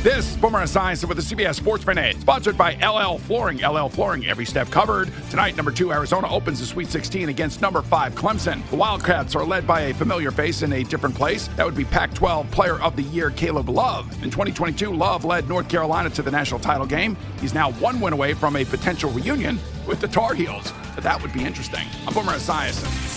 This is Boomer Esiason with the CBS Sports Minute, sponsored by LL Flooring. LL Flooring, every step covered. Tonight, number 2 Arizona opens the Sweet 16 against number 5 Clemson. The Wildcats are led by a familiar face in a different place. That would be Pac-12 Player of the Year Caleb Love. In 2022, Love led North Carolina to the national title game. He's now 1 win away from a potential reunion with the Tar Heels. But that would be interesting. I'm Boomer Esiason.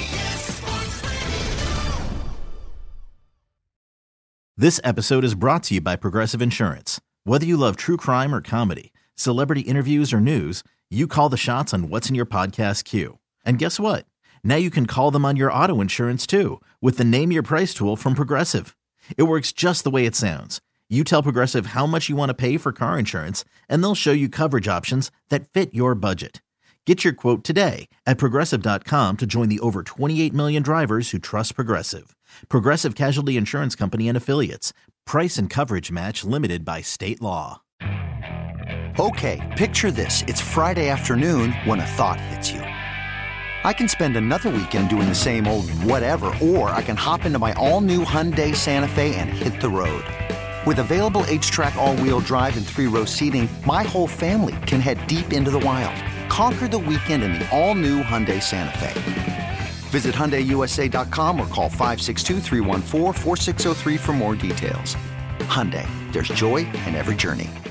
This episode is brought to you by Progressive Insurance. Whether you love true crime or comedy, celebrity interviews or news, you call the shots on what's in your podcast queue. And guess what? Now you can call them on your auto insurance too with the Name Your Price tool from Progressive. It works just the way it sounds. You tell Progressive how much you want to pay for car insurance, and they'll show you coverage options that fit your budget. Get your quote today at Progressive.com to join the over 28 million drivers who trust Progressive. Progressive Casualty Insurance Company and Affiliates. Price and coverage match limited by state law. Okay, picture this. It's Friday afternoon when a thought hits you. I can spend another weekend doing the same old whatever, or I can hop into my all-new Hyundai Santa Fe and hit the road. With available H-Track all-wheel drive and 3-row seating, my whole family can head deep into the wild. Conquer the weekend in the all-new Hyundai Santa Fe. Visit HyundaiUSA.com or call 562-314-4603 for more details. Hyundai, there's joy in every journey.